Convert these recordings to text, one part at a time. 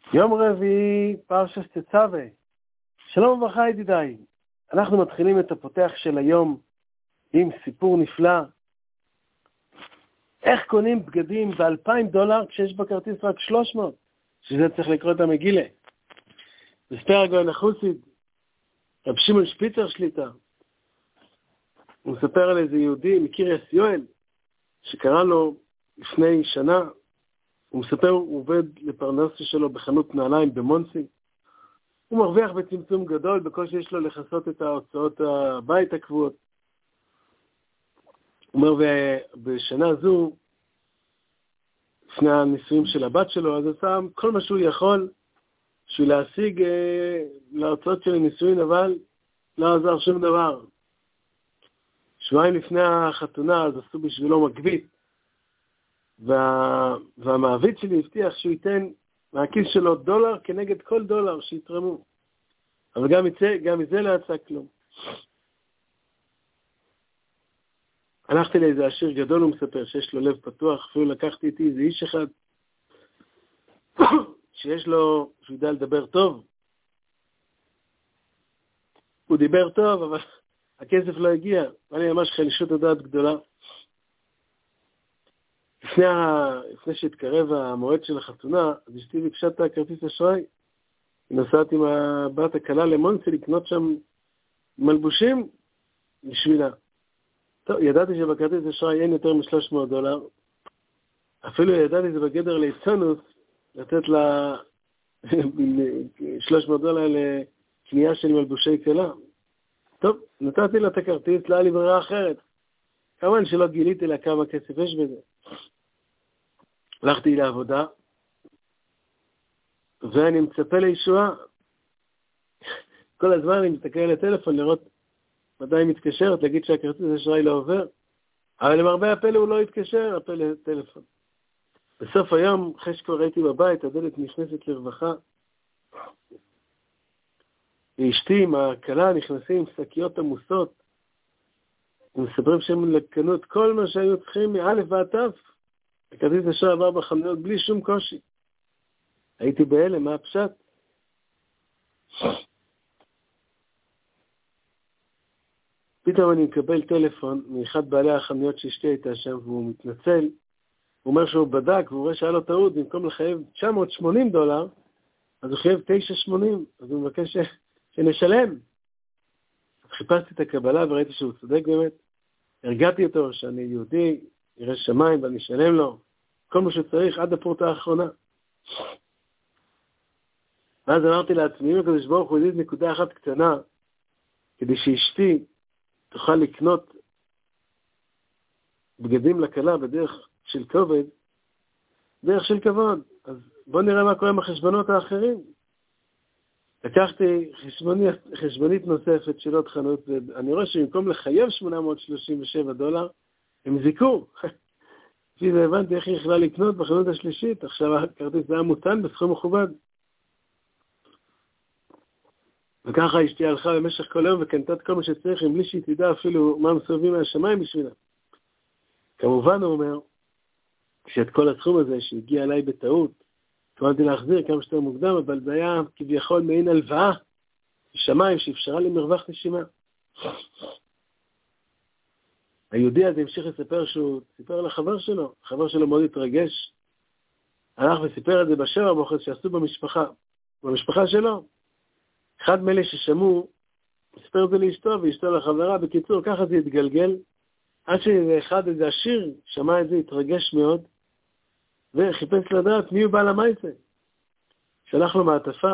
יום רביעי, פרשת תצווה. שלום וברכה ידידיי. אנחנו מתחילים את הפותח של היום עם סיפור נפלא. איך קונים בגדים $2,000 כשיש בכרטיס רק 300? שזה צריך לקרוא את המגילה. מספר הגאון החוסיד, רב שמעון שפיצר שליטה. הוא מספר על איזה יהודי מקריית יואל, שקרא לו לפני שנה. הוא מספר, הוא עובד לפרנסה שלו בחנות נעליים במונסי. הוא מרוויח בצמצום גדול, בקושי יש לו לכסות את ההוצאות הבית הקבועות. הוא אומר, ובשנה זו, לפני הנישואים של הבת שלו, אז הוא שם כל מה שהוא יכול, בשביל להשיג להוצאות של הנישואים, אבל לא עזר שום דבר. שבועיים לפני החתונה, אז עשו בשבילו מגבית. והמעביד שלי הבטיח שהוא ייתן מהכיס שלו $1 כנגד כל $1 שיתרמו. אבל גם מזה לא יצא כלום. הלכתי לאיזה עשיר גדול, הוא מספר שיש לו לב פתוח, אפילו לקחתי איתי איזה איש אחד, שיש לו, שהוא ידע לדבר טוב. הוא דיבר טוב, אבל הכסף לא הגיע. ואני ממש חלישות הדעת גדולה. לפני שהתקרב המועד של החתונה, אז אשתי ביקשה את הכרטיס אשראי. היא נוסעת עם הבת הקלה למונסי לקנות שם מלבושים בשבילה. טוב, ידעתי שבכרטיס אשראי אין יותר $300. אפילו ידעתי זה בגדר ליצונוס, לתת לה $300 לקנייה של מלבושי קלה. טוב, נתתי לה את הכרטיס, לא היה לי ברירה אחרת. כמובן שלא גיליתי לה כמה כסף יש בזה. הלכתי לעבודה, ואני מצפה לישועה. כל הזמן אני מסתכל על הטלפון לראות מתי היא מתקשרת, להגיד שהכרטיס אשראי לא עובר. אבל למרבה הפלא הוא לא התקשר, הפלא טלפון. בסוף היום, אחרי שכבר הייתי בבית, הדלת נכנסת לרווחה. ואשתי עם הכלה נכנסים עם שקיות עמוסות. ומספרים שהם לקנו את כל מה שהיו צריכים מאלף ועד תף. הכרטיס אשראי עבר בחנויות בלי שום קושי. הייתי בהלם, מה הפשט? פתאום אני מקבל טלפון מאחד בעלי החנויות שאשתי הייתה שם, והוא מתנצל. הוא אומר שהוא בדק, והוא רואה שהיה לו טעות, במקום לחייב $980, אז הוא חייב $980, אז הוא מבקש שנשלם. חיפשתי את הקבלה וראיתי שהוא צודק באמת. הרגעתי אותו שאני יהודי, ירא שמיים ואני אשלם לו כל מה שצריך עד הפורטה האחרונה. ואז אמרתי לעצמי, אם הקדוש ברוך הוא ידיד נקודה אחת קטנה, כדי שאשתי תוכל לקנות בגדים לקלה בדרך של כובד, דרך של כבוד. אז בוא נראה מה קורה עם החשבונות האחרים. לקחתי חשבונית נוספת של עוד חנות, ואני רואה שבמקום לחייב $837, הם זיקו. לפי זה הבנתי איך היא יכלה לקנות בחנות השלישית, עכשיו הכרטיס היה מותן בסכום מכובד. וככה אשתי הלכה במשך כל היום וקנתה את כל מה שצריך, בלי שהיא תדע אפילו מה מסובבים מהשמיים בשבילה. כמובן הוא אומר, שאת כל הסכום הזה שהגיע אליי בטעות, התכוונתי להחזיר כמה שיותר מוקדם, אבל זה היה כביכול מעין הלוואה בשמיים שאפשרה לי מרווח נשימה. היהודי הזה המשיך לספר שהוא סיפר לחבר שלו, החבר שלו מאוד התרגש, הלך וסיפר את זה בשבע בוחר שעשו במשפחה שלו. אחד מאלה ששמעו, סיפר את זה לאשתו ואשתו לחברה, בקיצור ככה זה התגלגל, עד שאחד איזה עשיר שמע את זה, התרגש מאוד, וחיפש לדעת מי הוא בעל המייסה. שלח לו מעטפה,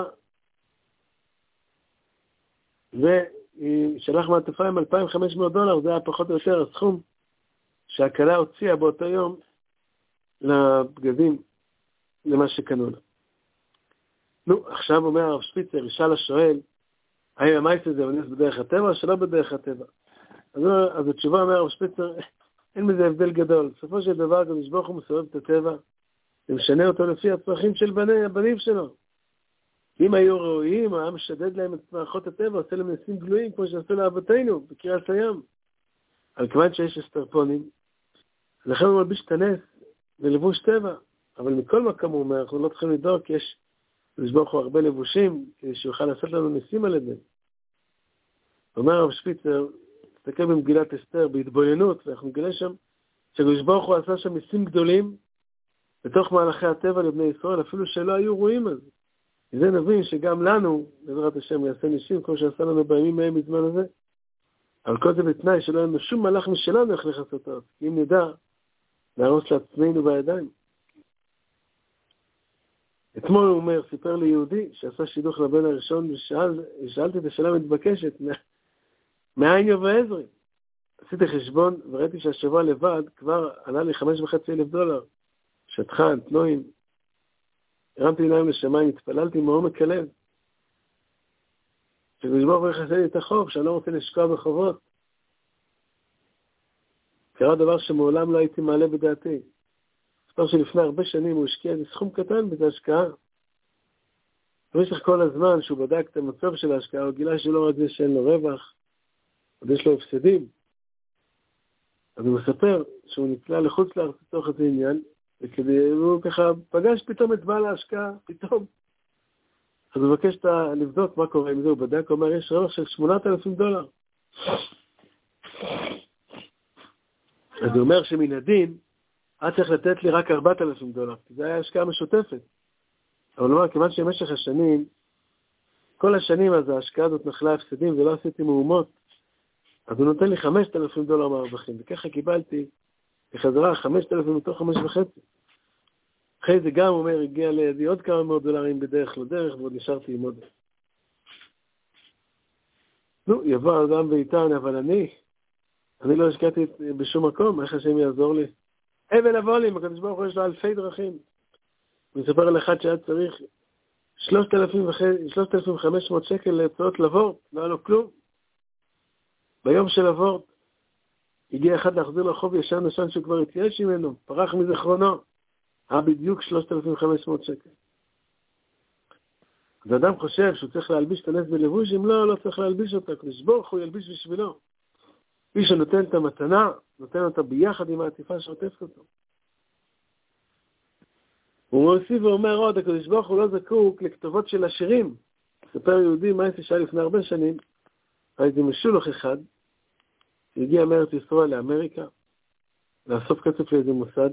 ושלח מעטפה עם $2,500, זה היה פחות או יותר הסכום שהכלה הוציאה באותו יום לבגדים, למה שקנו לה. נו, עכשיו אומר הרב שפיצר, ישאל השואל, האם המייסה זה מנס בדרך הטבע או שלא בדרך הטבע? אז התשובה אומר הרב שפיצר, אין מזה הבדל גדול. בסופו של דבר, הקדוש ברוך הוא מסובב את הטבע, ומשנה אותו לפי הצרכים של הבנים שלו. אם היו ראויים, היה משדד להם את מערכות הטבע, עושה להם ניסים גלויים, כמו שעשו לאבותינו, בקריאת הים. על כיוון שיש אסטרפונים, לכן הוא מלביש את הנס בלבוש טבע. אבל מכל מקום הוא אומר, אנחנו לא צריכים לדאוג, כי יש לשבור פה הרבה לבושים, כדי שיוכל לעשות לנו ניסים על ידי. אומר הרב שפיצר, תסתכל במגילת אסתר, בהתבוננות, ואנחנו נגלה שם, שברוך הוא עשה שם ניסים גדולים, בתוך מהלכי הטבע לבני ישראל, אפילו שלא היו רואים אז. וזה נבין שגם לנו, בעזרת השם, יעשה ניסים, כמו שעשה לנו בימים מהם בזמן הזה. אבל כל זה בתנאי שלא היה לנו שום מהלך משלנו איך לעשות אותו. כי אם נדע, להרוס לעצמנו בידיים. אתמול הוא אומר, סיפר לי יהודי, שעשה שידוך לבן הראשון, ושאלתי את השאלה מתבקשת, מאין יובא עזרי? עשיתי חשבון, וראיתי שהשבוע לבד כבר עלה לי $5,500. שטחן, תנועים. הרמתי עיניים לשמיים, התפללתי מעומק הלב. שבשבור הוא יחסה לי את החוב, שאני לא רוצה לשקוע בחובות. קרה דבר שמעולם לא הייתי מעלה בדעתי. ספר שלפני הרבה שנים הוא השקיע איזה סכום קטן בזה השקעה. במשך כל הזמן שהוא בדק את המצב של ההשקעה, הוא גילה שלא רק זה שאין לו רווח, עוד יש לו הפסדים. אז הוא מספר שהוא נקלע לחוץ לארץ לתוך איזה עניין, והוא ככה פגש פתאום את בעל ההשקעה, פתאום. אז הוא מבקש לבדוק מה קורה עם זה, הוא בדק, הוא אומר, יש רווח של $8,000. אז הוא אומר שמן הדין, את צריך לתת לי רק $4,000, כי זה היה השקעה משותפת. אבל הוא אומר, כיוון שבמשך השנים, כל השנים אז ההשקעה הזאת נחלה הפסדים ולא עשיתי מהומות, אז הוא נותן לי $5,000 מהרווחים, וככה קיבלתי בחזרה 5,000 מתוך 5,500. אחרי זה גם, אומר, הגיע לידי עוד כמה מאות דולרים בדרך לא דרך, ועוד נשארתי עם עוד. נו, יבוא אדם ואיתן, אבל אני לא השקעתי בשום מקום, איך השם יעזור לי? אבל לבוא לי, הקדוש ברוך הוא יש לו אלפי דרכים. הוא מספר על אחד שהיה צריך 3,500 שקל להצעות לוורט, לא היה לו כלום. ביום של הוורט, הגיע אחד להחזיר לו חוב ישן נשן שהוא כבר התייאש ממנו, פרח מזיכרונו. היה בדיוק 3,500 שקל. אז האדם חושב שהוא צריך להלביש את הנס בלבוש, אם לא צריך להלביש אותה, הקדוש ברוך הוא ילביש בשבילו. מי שנותן את המתנה, נותן אותה ביחד עם העטיפה שעוטפת אותו. הוא מוסיף ואומר עוד, הקדוש ברוך הוא לא זקוק לכתובות של עשירים. ספר יהודי, מה שהיה לפני הרבה שנים, הייתי משולח אחד, שהגיע מארץ ישראל לאמריקה, לאסוף כסף לאיזה מוסד,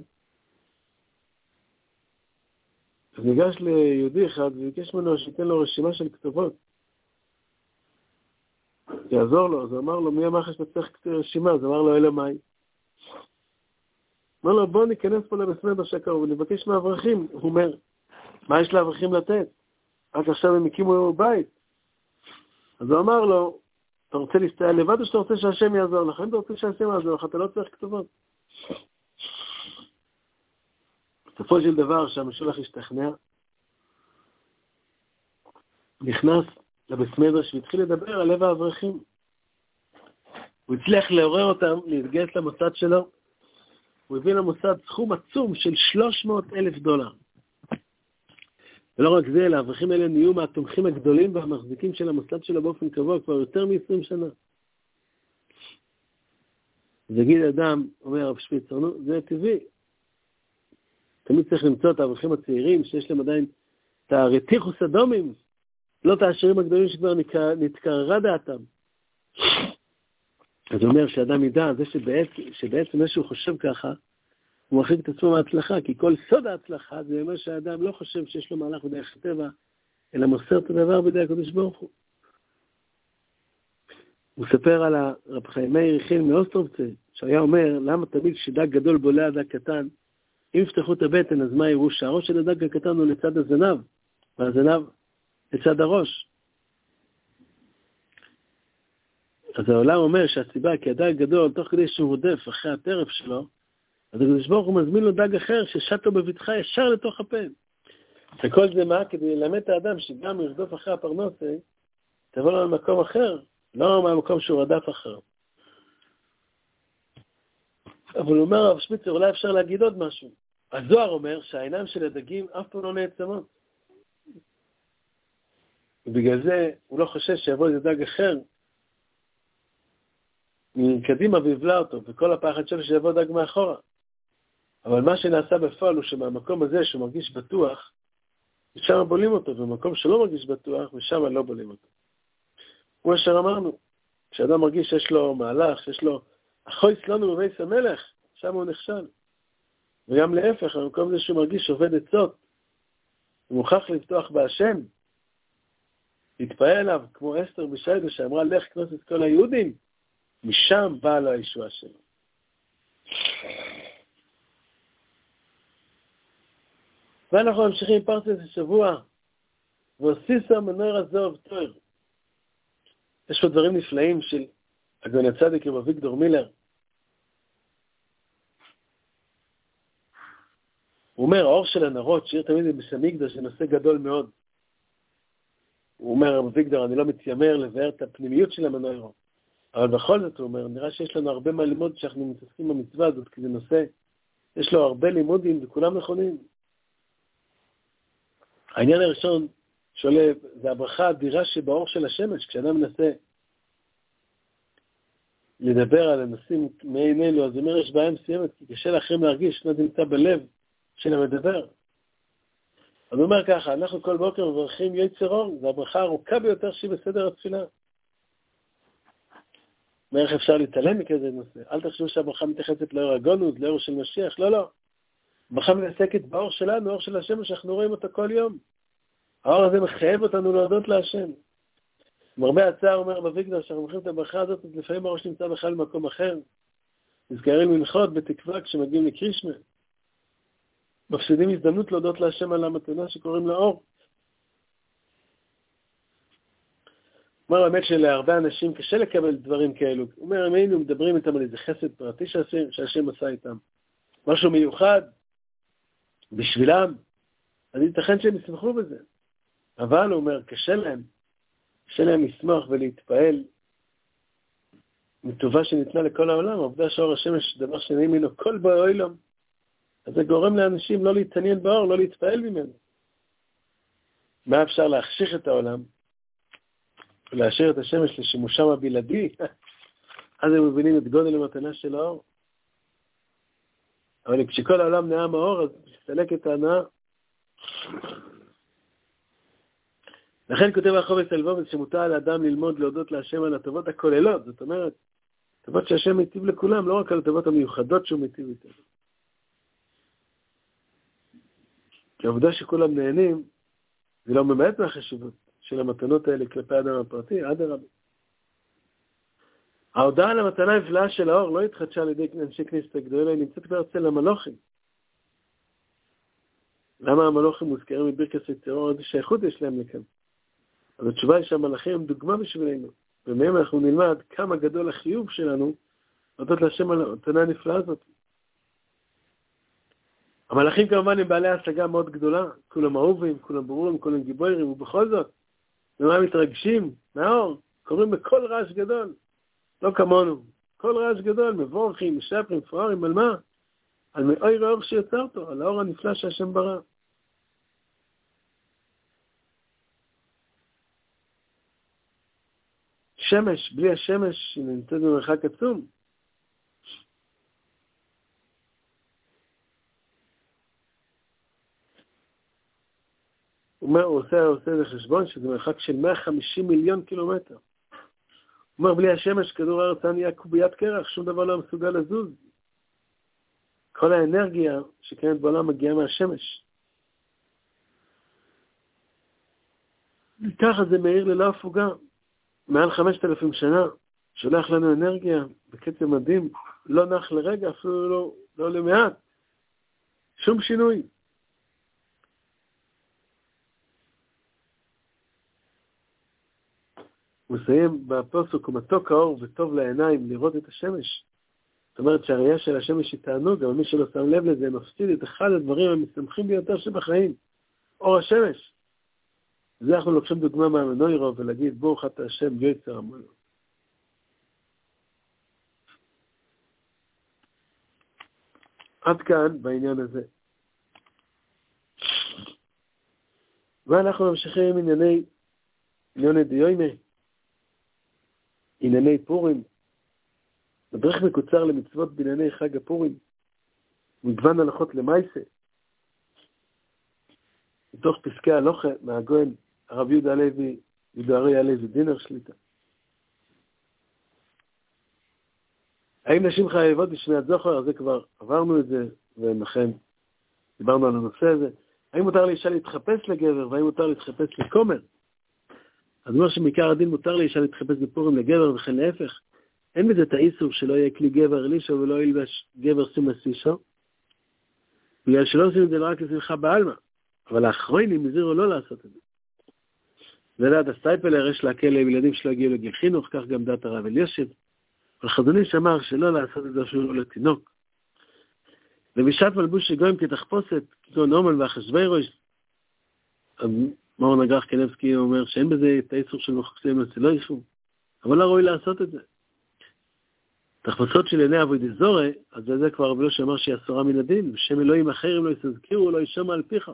אז ניגש ליהודי אחד וביקש ממנו שייתן לו רשימה של כתובות. יעזור לו, אז הוא אמר לו, מי אמר לך שאתה צריך רשימה? אז אמר לו, אלה מאי. אמר לו, בוא ניכנס פה לבסמי בשקר ונבקש מהאברכים. הוא אומר, מה יש לאברכים לתת? רק עכשיו הם הקימו בית. אז הוא אמר לו, אתה רוצה להסתייע לבד או שאתה רוצה שהשם יעזור לך? אם אתה רוצה שהשם יעזור לך, אתה לא צריך כתובות. בסופו של דבר שהמשולח השתכנע, נכנס לבסמדרש והתחיל לדבר על לב האברכים. הוא הצליח לעורר אותם, להתגייס למוסד שלו, הוא הביא למוסד סכום עצום של $300,000. ולא רק זה, האברכים האלה נהיו מהתומכים הגדולים והמחזיקים של המוסד שלו באופן קבוע כבר יותר מ-20 שנה. אז יגיד אדם, אומר הרב שפיצר, נו, זה טבעי. תמיד צריך למצוא את האברכים הצעירים שיש להם עדיין את הרתיחוס אדומים, לא את העשירים הגדולים שכבר נתקררה דעתם. אז הוא אומר שאדם ידע, זה שבעצם משהו חושב ככה, הוא מרחיק את עצמו מההצלחה, כי כל סוד ההצלחה זה אומר שהאדם לא חושב שיש לו מהלך בדרך הטבע, אלא מוסר את הדבר בידי הקדוש ברוך הוא. הוא ספר על הרב חיים מאיר יחיאל מאוסטרובצה, שהיה אומר, למה תמיד שדג גדול בולע דג קטן, אם יפתחו את הבטן, אז מה יראו? שהראש של הדג הקטן הוא לצד הזנב, והזנב לצד הראש. אז העולם אומר שהסיבה, כי הדג גדול, תוך כדי שהוא רודף אחרי הטרף שלו, אז הקדוש ברוך הוא מזמין לו דג אחר ששט לו בבטחה ישר לתוך הפה. וכל זה מה? כדי ללמד את האדם שגם ירדוף אחרי הפרנסה, תבוא לו למקום אחר, לא מהמקום שהוא רדף אחר. אבל הוא אומר, הרב שפיצר, אולי אפשר להגיד עוד משהו. הזוהר אומר שהעיניים של הדגים אף פעם לא נעצמות. ובגלל זה הוא לא חושש שיבוא איזה דג אחר מקדימה ויבלע אותו, וכל הפחד שלו שיבוא דג מאחורה. אבל מה שנעשה בפועל הוא שמהמקום הזה שהוא מרגיש בטוח, ושם בולים אותו, במקום שלא מרגיש בטוח, ושם לא בולים אותו. כמו אשר אמרנו, כשאדם מרגיש שיש לו מהלך, שיש לו אחוי סלונו בבית המלך, שם הוא נכשל. וגם להפך, במקום זה שהוא מרגיש עובד עצות, הוא מוכרח לפתוח בהשם, להתפעל אליו, כמו אסתר בשיידה שאמרה, לך כנוס את כל היהודים, משם באה לו הישועה שלו. ואנחנו ממשיכים פרשת השבוע, והוסיסה מנור הזוב תואר. יש פה דברים נפלאים של הגאון הצדיק רב אביגדור מילר. הוא אומר, האור של הנרות, שיר תמיד בבית המקדש, זה נושא גדול מאוד. הוא אומר, רב אביגדור, אני לא מתיימר לבאר את הפנימיות של המנורה. אבל בכל זאת, הוא אומר, נראה שיש לנו הרבה מה ללמוד שאנחנו מתעסקים במצווה הזאת, כי זה נושא, יש לו הרבה לימודים וכולם נכונים. העניין הראשון שעולה, זה הברכה האדירה שבאור של השמש, כשאדם מנסה לדבר על הנושאים מעין אלו, אז הוא אומר, יש בעיה מסוימת, כי קשה לאחרים להרגיש, לא נמצא בלב של המדבר. אז הוא אומר ככה, אנחנו כל בוקר מברכים יצר אור, זו הברכה הארוכה ביותר שהיא בסדר התפילה. איך אפשר להתעלם מכזה נושא? אל תחשבו שהברכה מתייחסת לאור הגונות, לאור של משיח, לא, לא. הברכה מתעסקת באור שלנו, האור של השם, שאנחנו רואים אותו כל יום. האור הזה מחייב אותנו להודות להשם. מרבה הצער אומר בוויגדור, שאנחנו מוכרים את הברכה הזאת, אז לפעמים הראש נמצא בכלל במקום אחר. נזכרים לנחות בתקווה כשמגיעים לקרישמה. מפסידים הזדמנות להודות להשם על המתנה שקוראים לאור. אומר האמת שלהרבה אנשים קשה לקבל דברים כאלו. הוא אומר, אם היינו מדברים איתם על איזה חסד פרטי שהשם עשה איתם, משהו מיוחד בשבילם, אז ייתכן שהם ישמחו בזה. אבל הוא אומר, קשה להם לשמוח ולהתפעל מטובה שניתנה לכל העולם. העובדה שאור השמש דבר שנעים ממנו כל בעולם. אז זה גורם לאנשים לא להתעניין באור, לא להתפעל ממנו. מה אפשר להחשיך את העולם? ולהשאיר את השמש לשימושם הבלעדי? אז הם מבינים את גודל המתנה של האור. אבל כשכל העולם נעה מאור, אז מסתלק את ההנאה. לכן כותב החובס הלבובץ שמותר לאדם ללמוד להודות להשם על הטובות הכוללות. זאת אומרת, טובות שהשם מיטיב לכולם, לא רק על הטובות המיוחדות שהוא מיטיב איתנו. כי העובדה שכולם נהנים, זה לא ממעט מהחשיבות של המתנות האלה כלפי האדם הפרטי, עד הרבה. ההודעה על המתנה הנפלאה של האור לא התחדשה על ידי אנשי כנסת הגדולה, אלא היא נמצאת כבר אצל המלוכים. למה המלוכים מוזכרים מברכת יצרו? איזה שייכות יש להם לכאן. אז התשובה היא שהמלאכים הם דוגמה בשבילנו, ומהם אנחנו נלמד כמה גדול החיוב שלנו להודות להשם על המתנה הנפלאה הזאת. המלאכים כמובן הם בעלי השגה מאוד גדולה, כולם אהובים, כולם ברורים, כולם גיבורים, ובכל זאת, הם מתרגשים מהאור, קוראים בכל רעש גדול, לא כמונו, כל רעש גדול, מבורכים, משפרים, פררים, על מה? על מאור האור שיוצר אותו, על האור הנפלא שהשם ברא. שמש, בלי השמש, היא נמצאת במרחק עצום. הוא עושה איזה חשבון שזה מרחק של 150 מיליון קילומטר. הוא אומר, בלי השמש, כדור הארץ נהיה קוביית קרח, שום דבר לא מסוגל לזוז. כל האנרגיה שקיימת בעולם מגיעה מהשמש. ככה זה מאיר ללא הפוגה. מעל 5,000 שנה, שולח לנו אנרגיה בקצב מדהים, לא נח לרגע, אפילו לא למעט. שום שינוי. הוא מסיים בפסוק, ומתוק האור וטוב לעיניים לראות את השמש. זאת אומרת שהראייה של השמש היא תענוג, אבל מי שלא שם לב לזה, מפסיד את אחד הדברים המשמחים ביותר שבחיים, אור השמש. זה אנחנו לוקחים דוגמה מהמנוירו ולהגיד, ברוך אתה השם יצר המנו. עד כאן בעניין הזה. ואנחנו ממשיכים עם ענייני דיומא, ענייני פורים. מדריך מקוצר למצוות בענייני חג הפורים. מגוון הלכות למעשה. מתוך פסקי הלוכה מהגויין הרב יהודה הלוי, יהודה אריה הלוי, דינר שליטה. האם נשים חייבות בשמיעת זוכר? אז זה כבר עברנו את זה, ולכן דיברנו על הנושא הזה. האם מותר לאישה להתחפש לגבר, והאם מותר להתחפש לכומר? אז אומר שמעיקר הדין מותר לאישה להתחפש בפורים לגבר, וכן להפך. אין בזה את האיסור שלא יהיה כלי גבר אלישו ולא ילבש גבר שים לסישו. בגלל שלא עושים את זה רק לשמחה בעלמא. אבל האחרונים הזהירו לא לעשות את זה. זה דעת הסטייפלר, יש להקל לילדים שלא הגיעו לגיל חינוך, כך גם דעת הרב אלישיב. אבל חזון איש אמר שלא לעשות את זה אפילו לא לתינוק. ובשעת מלבוש שגויים כתחפושת, כגון אומן ואחשוורוש, מאור נגרח קנבסקי אומר שאין בזה את האיסור של מחוקסים לצלו איסור, אבל לא ראוי לעשות את זה. תחפושות של עיני אבוידי זורי, אז זה כבר רב אלוש אמר שהיא אסורה מן הדין, ושם אלוהים אחרים לא יסזכירו, לא ישמע על פיך.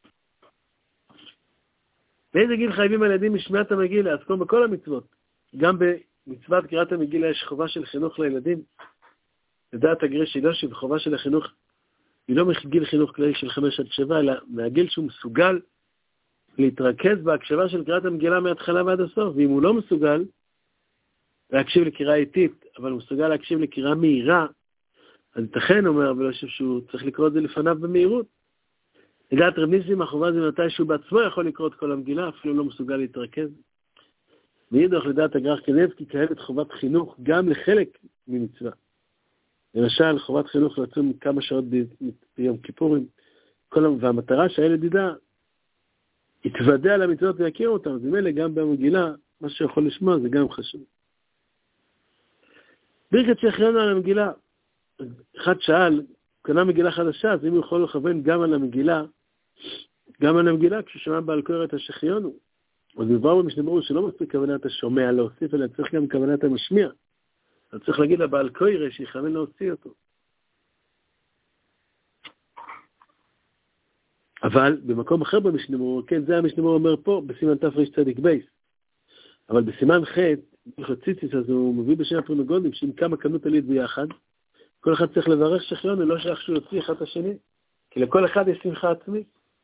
באיזה גיל חייבים הילדים משמיעת המגילה? אז כמו בכל המצוות, גם במצוות קריאת המגילה יש חובה של חינוך לילדים. לדעת הגרש אילושי, וחובה של החינוך היא לא מגיל חינוך כללי של 5 עד 7, אלא מהגיל שהוא מסוגל להתרכז בהקשבה של קריאת המגילה מההתחלה ועד הסוף, ואם הוא לא מסוגל להקשיב לקריאה איטית, אבל הוא מסוגל להקשיב לקריאה מהירה, אז ייתכן, אומר אבל חושב שהוא צריך לקרוא את זה לפניו במהירות. לדעת רב ניסים, החובה זה מתי שהוא בעצמו יכול לקרוא את כל המגילה, אפילו לא מסוגל להתרכז. מאידך לדעת הגר"ח קניבסקי קיימת חובת חינוך גם לחלק ממצווה. למשל, חובת חינוך לצום כמה שעות ביום כיפורים, והמטרה שהילד ידע, יתוודע על המצוות ויכיר אותם, אז ממילא גם במגילה, מה שיכול לשמוע זה גם חשוב. ברכת שהחיינו על המגילה, אחד שאל, קנה מגילה חדשה, אז אם הוא יכול לכוון גם על המגילה, כששמע בעל קורא את השחיינו. אז דברו במשנה שלא מספיק כוונת השומע להוסיף, אלא צריך גם כוונת המשמיע. אז צריך להגיד לבעל קורא שיכוון להוציא אותו. אבל במקום אחר במשנה, כן, זה המשנה אומר פה, בסימן תפריש צדיק בייס. אבל בסימן ח' בחציציס, אז הוא מביא בשני הפרנוגונים, שאם כמה קנות עלית ביחד, כל אחד צריך לברך שחיון, ולא שייך שהוא יוציא אחד את השני, כי לכל אחד יש שמחה עצמית.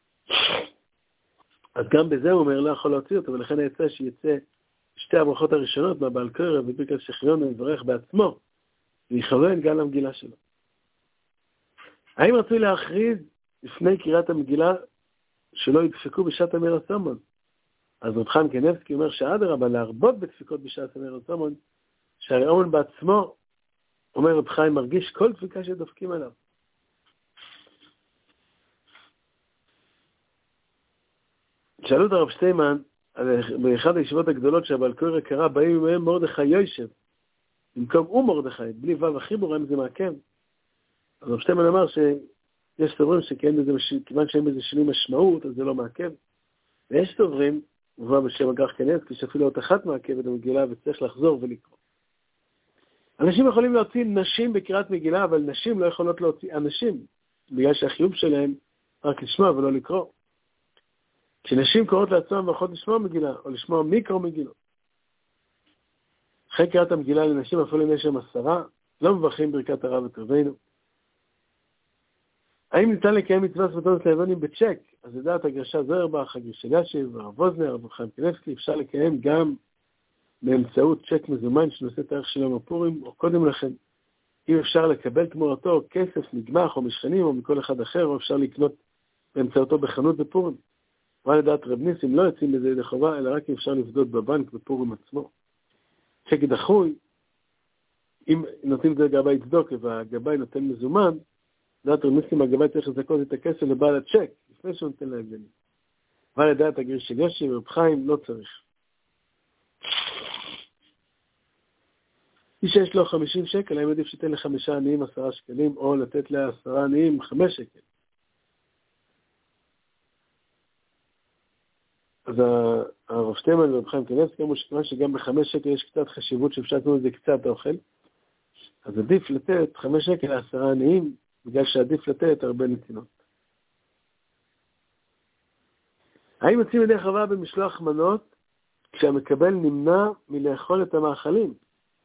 אז גם בזה הוא אומר, לא יכול להוציא אותו, ולכן היצא שיצא שתי הברכות הראשונות, מהבעל קורא וברכת שחיון, הוא יברך בעצמו, ויכוון גם למגילה שלו. האם רצוי להכריז לפני קריאת המגילה, שלא ידפקו בשעת אמיר הסומון? אז רב חיים קניבסקי אומר שאדרבה להרבות בדפיקות בשעת אמיר הסומון, שהרי אומן בעצמו, אומר רב חיים, מרגיש כל דפיקה שדופקים עליו. שאלו את הרב שטיימן, באחד הישיבות הגדולות שהבעל קורא קרא, באים מהם מרדכי יושב, במקום הוא מרדכי, בלי וו החיבור, הם זה מעכב. אז רב שטיימן אמר שיש סוברים שכיוון שאין בזה שינוי משמעות, אז זה לא מעכב. ויש סוברים, מובא בשם הגר"ח קניבסקי, שאפילו עוד אחת מעכב את המגילה וצריך לחזור ולקרוא. אנשים יכולים להוציא נשים בקריאת מגילה, אבל נשים לא יכולות להוציא אנשים, בגלל שהחיוב שלהם רק לשמוע ולא לקרוא. כשנשים קוראות לעצמם ואחות לשמוע מגילה, או לשמוע מיקרו מגילות. אחרי קריאת המגילה לנשים, אפילו אם יש שם 10, לא מברכים ברכת הרב וקרבנו. האם ניתן לקיים מצווה סמטונות ליוונים בצ'ק? אז לדעת הגרשה זוהרבך, הגרשה גשיב, הרב ווזנר, הרב חיים קניבסקי, אפשר לקיים גם באמצעות צ'ק מזומן שנושא את הערך שלו בפורים, או קודם לכן, אם אפשר לקבל תמורתו כסף מגמח או משכנים או מכל אחד אחר, או אפשר לקנות באמצעותו בחנות בפורים. אבל לדעת רב ניסים לא יוצאים בזה ידי חובה, אלא רק אם אפשר לפדות בבנק בפורים עצמו. צ'ק דחוי, אם נותנים את זה לגבי צדוק והגבי נותן מזומן, לדעת רב ניסים הגבי צריך לזכות את הכסף לבעל הצ'ק, לפני שהוא נותן להגנים. אבל לדעת הגרש של יושי ורב חיים לא צריך. מי שיש לו 50 שקל, האם עדיף שתן ל5 עניים 10 שקלים, או לתת ל10 עניים 5 שקל. אז הרב שטיימן ורב חיים קניבסקי אמרו שכיוון שגם ב5 שקל יש קצת חשיבות שאפשר לתת לזה קצת אוכל, אז עדיף לתת 5 שקל ל10 עניים, בגלל שעדיף לתת הרבה נתינות. האם יוצאים ידי חובה במשלוח מנות, כשהמקבל נמנע מלאכול את המאכלים?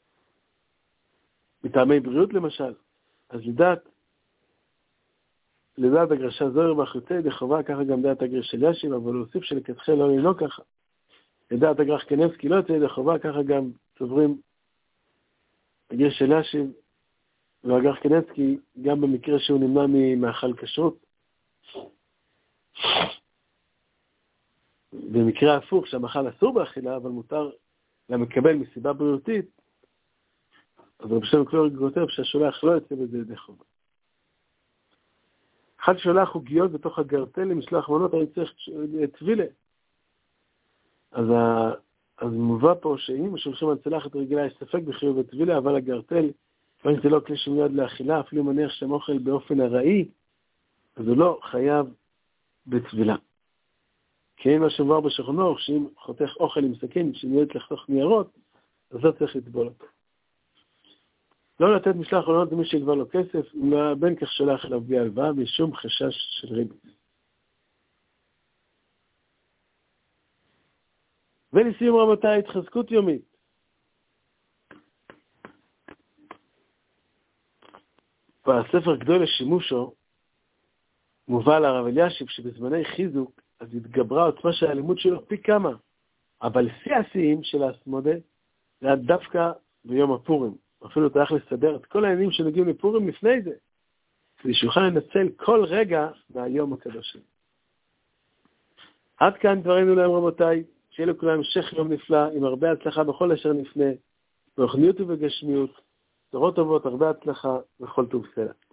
מטעמי בריאות למשל. אז לדעת, לדעת הגרשה זוהר באחריתי דחובה, ככה גם דעת הגרש של ישיב, אבל להוסיף שלקתחיל לא אינו ככה. לדעת הגרש קנבסקי לא יוצא דחובה, ככה גם סוברים הגרש של ישיב והגרש קנבסקי, גם במקרה שהוא נמנע ממאכל כשרות. במקרה הפוך, שהמאכל אסור באכילה, אבל מותר למקבל מסיבה בריאותית, אז רבי שלום קלורי כותב שהשולח לא יוצא בזה ידי חובה. אחד שולח עוגיות בתוך הגרטל למשלוח מנות, אני צריך טבילה. אז מובא פה שאם שולחים על צלחת רגילה יש ספק בחיוב וטבילה, אבל הגרטל, ואם זה לא כלי שמיועד לאכילה, אפילו מניח שם אוכל באופן ארעי, אז הוא לא חייב בטבילה. כי אם מה שמובא בשולחנו, שאם חותך אוכל עם סכין שמיועד לחתוך ניירות, אז לא צריך לטבול אותו. לא לתת משלח מנות למי שיקבע לו כסף, בין כך שולח אליו בלי הלוואה, משום חשש של ריבית. ולסיום רבותיי, התחזקות יומית. בספר גדול לשימושו, מובא לרב אלישיב שבזמני חיזוק, אז התגברה עוצמה של הלימוד שלו פי כמה. אבל שיא השיאים של האסמודה, זה היה דווקא ביום הפורים. אפילו אתה הולך לסדר את כל העניינים שנוגעים לפורים לפני זה, כדי שיוכל לנצל כל רגע מהיום הקדוש. עד כאן דברינו להם רבותיי, שיהיה לכולם המשך יום נפלא, עם הרבה הצלחה בכל אשר נפנה, ברוחניות ובגשמיות, תורות טובות, הרבה הצלחה וכל טוב סלע.